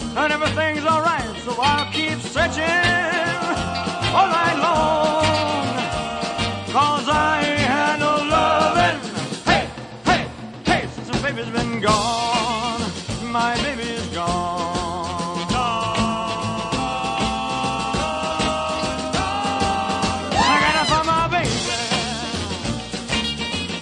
and everything's alright, so I'll keep searching all night long.